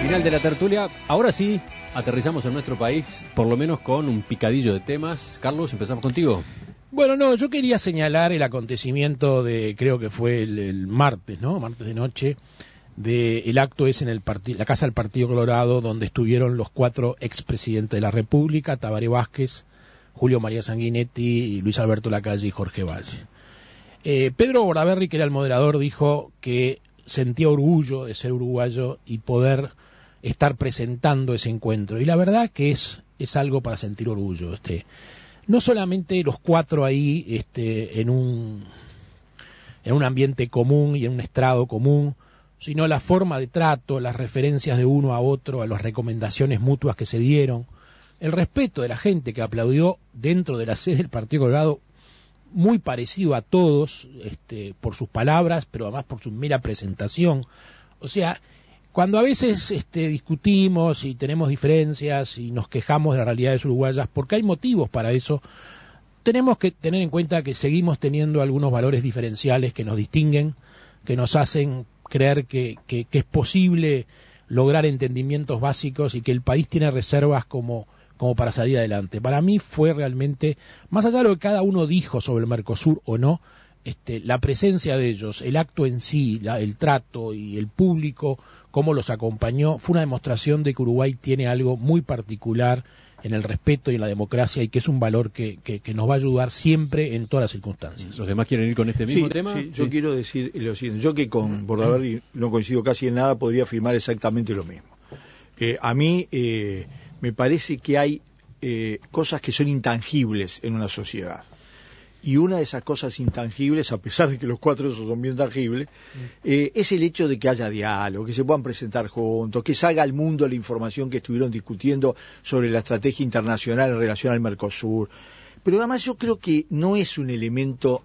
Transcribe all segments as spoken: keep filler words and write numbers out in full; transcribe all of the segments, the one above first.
Final de la tertulia. Ahora sí, aterrizamos en nuestro país, por lo menos con un picadillo de temas. Carlos, empezamos contigo. Bueno, no, yo quería señalar el acontecimiento de, creo que fue el, el martes, ¿no? Martes de noche, de el acto es en el parti- la Casa del Partido Colorado, donde estuvieron los cuatro expresidentes de la República, Tabaré Vázquez, Julio María Sanguinetti, Luis Alberto Lacalle y Jorge Valle. Eh, Pedro Bordaberry, que era el moderador, dijo que sentía orgullo de ser uruguayo y poder estar presentando ese encuentro. Y la verdad que es, es algo para sentir orgullo. Este, no solamente los cuatro ahí este, en un en un ambiente común y en un estrado común, sino la forma de trato, las referencias de uno a otro, a las recomendaciones mutuas que se dieron, el respeto de la gente que aplaudió dentro de la sede del Partido Colorado, muy parecido a todos, este, por sus palabras, pero además por su mera presentación. O sea, cuando a veces este, discutimos y tenemos diferencias y nos quejamos de las realidades uruguayas, porque hay motivos para eso, tenemos que tener en cuenta que seguimos teniendo algunos valores diferenciales que nos distinguen, que nos hacen creer que, que, que es posible lograr entendimientos básicos y que el país tiene reservas como, como para salir adelante. Para mí fue realmente, más allá de lo que cada uno dijo sobre el Mercosur o no, Este, la presencia de ellos, el acto en sí, la, el trato y el público, cómo los acompañó, fue una demostración de que Uruguay tiene algo muy particular en el respeto y en la democracia y que es un valor que, que, que nos va a ayudar siempre en todas las circunstancias. ¿Los demás quieren ir con este mismo sí, tema? Sí, yo sí. quiero decir lo siguiente. Yo que con Bordaberry no coincido casi en nada, podría afirmar exactamente lo mismo. Eh, a mí eh, me parece que hay eh, cosas que son intangibles en una sociedad. Y una de esas cosas intangibles, a pesar de que los cuatro esos son bien tangibles, eh, es el hecho de que haya diálogo, que se puedan presentar juntos, que salga al mundo la información que estuvieron discutiendo sobre la estrategia internacional en relación al Mercosur. Pero además yo creo que no es un elemento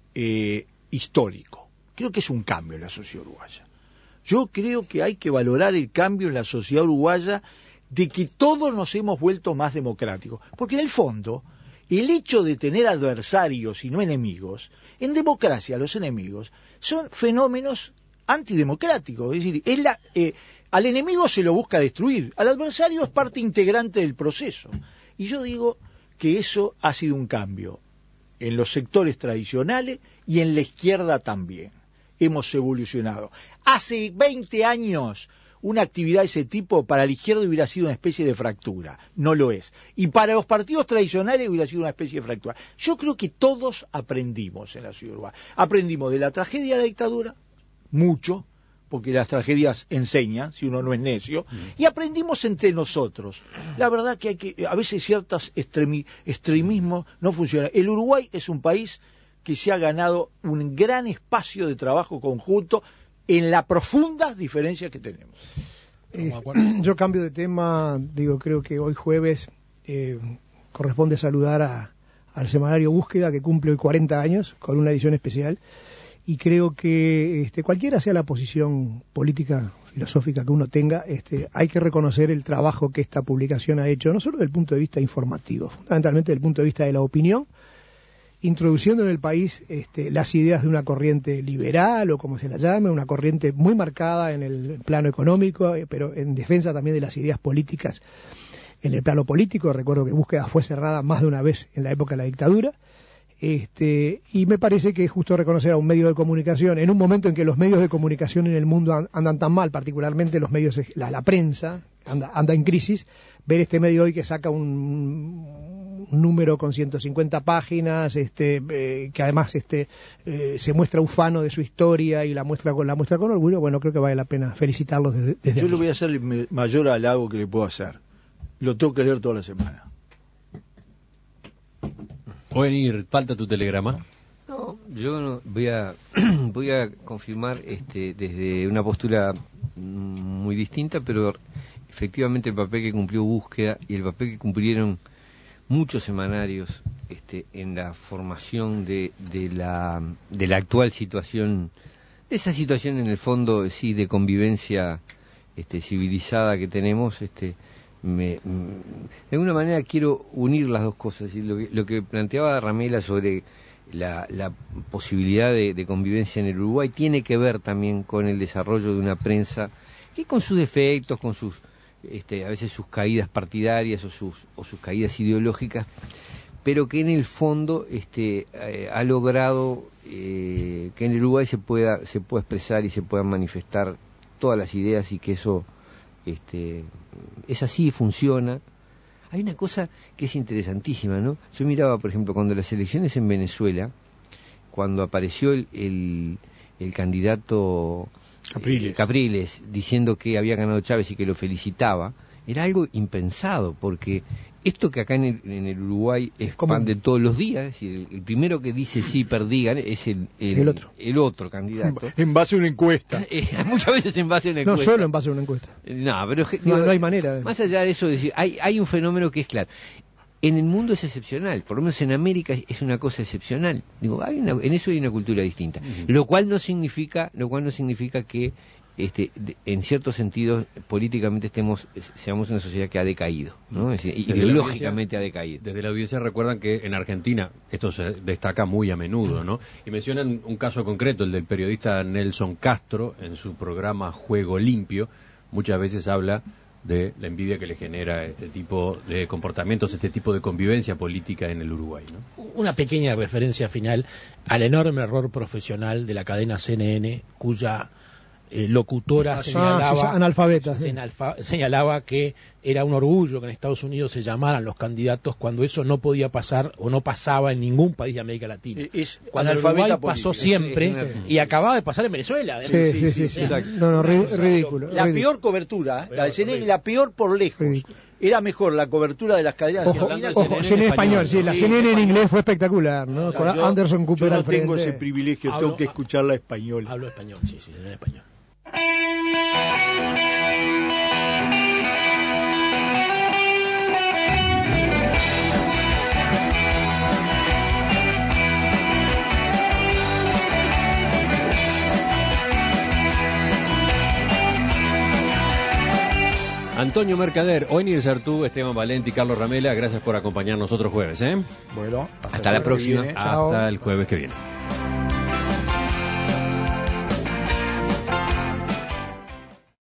eh, histórico, creo que es un cambio en la sociedad uruguaya. Yo creo que hay que valorar el cambio en la sociedad uruguaya de que todos nos hemos vuelto más democráticos, porque en el fondo el hecho de tener adversarios y no enemigos, en democracia los enemigos son fenómenos antidemocráticos, es decir, es la, eh, al enemigo se lo busca destruir, al adversario es parte integrante del proceso. Y yo digo que eso ha sido un cambio en los sectores tradicionales y en la izquierda también. Hemos evolucionado. Hace veinte años una actividad de ese tipo para la izquierda hubiera sido una especie de fractura, no lo es. Y para los partidos tradicionales hubiera sido una especie de fractura. Yo creo que todos aprendimos en la ciudad urbana. Aprendimos de la tragedia de la dictadura, mucho, porque las tragedias enseñan, si uno no es necio, y aprendimos entre nosotros. La verdad que hay que, a veces ciertos extremi, extremismos no funcionan. El Uruguay es un país que se ha ganado un gran espacio de trabajo conjunto en la profunda diferencia que tenemos. Eh, yo cambio de tema, digo, creo que hoy jueves eh, corresponde saludar a, al semanario Búsqueda, que cumple hoy cuarenta años, con una edición especial, y creo que este, cualquiera sea la posición política, filosófica que uno tenga, este, hay que reconocer el trabajo que esta publicación ha hecho, no solo desde el punto de vista informativo, fundamentalmente desde el punto de vista de la opinión, introduciendo en el país este, las ideas de una corriente liberal o como se la llame, una corriente muy marcada en el plano económico, eh, pero en defensa también de las ideas políticas en el plano político. Recuerdo que Búsqueda fue cerrada más de una vez en la época de la dictadura, este, y me parece que es justo reconocer a un medio de comunicación, en un momento en que los medios de comunicación en el mundo andan tan mal, particularmente los medios, la, la prensa anda, anda en crisis, ver este medio hoy que saca un, un número con ciento cincuenta páginas, este, eh, que además este, eh, se muestra ufano de su historia y la muestra con la muestra con orgullo, bueno, creo que vale la pena felicitarlos desde, desde Yo aquí. le voy a hacer el mayor halago que le puedo hacer. Lo tengo que leer toda la semana. Ovenir, falta tu telegrama. No, yo no, voy a voy a confirmar este, desde una postura muy distinta, pero efectivamente el papel que cumplió Búsqueda y el papel que cumplieron muchos semanarios este, en la formación de, de la de la actual situación, de esa situación en el fondo sí de convivencia este, civilizada que tenemos, este, me, me, de alguna manera quiero unir las dos cosas. Y lo, que, lo que planteaba Ramela sobre la, la posibilidad de, de convivencia en el Uruguay tiene que ver también con el desarrollo de una prensa que con sus defectos, con sus, este, a veces sus caídas partidarias o sus, o sus caídas ideológicas, pero que en el fondo este, eh, ha logrado eh, que en el Uruguay se pueda, se pueda expresar y se puedan manifestar todas las ideas y que eso este, es así, funciona. Hay una cosa que es interesantísima, ¿no? Yo miraba, por ejemplo, cuando las elecciones en Venezuela, cuando apareció el, el, el candidato Capriles. Eh, Capriles diciendo que había ganado Chávez y que lo felicitaba, era algo impensado, porque esto que acá en el, en el Uruguay es pan de todos los días, es decir, el, el primero que dice sí, perdigan, es el, el, el otro el otro candidato. En base a una encuesta. Muchas veces en base a una encuesta. No solo en base a una encuesta. No, pero no, no hay manera. Más allá de eso, decir, hay, hay un fenómeno que es claro. En el mundo es excepcional, por lo menos en América es una cosa excepcional. Digo, hay una, en eso hay una cultura distinta, uh-huh. lo cual no significa, lo cual no significa que, este, de, en ciertos sentidos, políticamente estemos, seamos una sociedad que ha decaído, ¿no? Es decir, ideológicamente ha decaído. Desde la audiencia recuerdan que en Argentina esto se destaca muy a menudo, ¿no? Y mencionan un caso concreto, el del periodista Nelson Castro, en su programa Juego Limpio, muchas veces habla de la envidia que le genera este tipo de comportamientos, este tipo de convivencia política en el Uruguay, ¿no? Una pequeña referencia final al enorme error profesional de la cadena C N N, cuya eh, locutora ah, señalaba, sí, analfabeta, sí. señalfa, señalaba que era un orgullo que en Estados Unidos se llamaran los candidatos cuando eso no podía pasar o no pasaba en ningún país de América Latina. Es cuando el Uruguay pasó siempre es, es, es, y acababa de pasar en Venezuela. Sí, sí, sí, sí, sí. No, no, ridículo. La ridículo. peor cobertura, la de C N N, la peor por lejos. Ridículo. Era mejor la cobertura de las cadenas ojo, argentinas. Ojo, C N N en español, sí, la C N N en inglés fue espectacular, ¿no? Con yo, Anderson Cooper yo no al frente. tengo ese privilegio, hablo, tengo que escucharla español. Hablo español, sí, sí, en español. Antonio Mercader, Oenir Sartú, Esteban Valenti y Carlos Ramela, gracias por acompañarnos otro jueves, ¿eh? Bueno, hasta, hasta la próxima. Hasta el jueves que viene.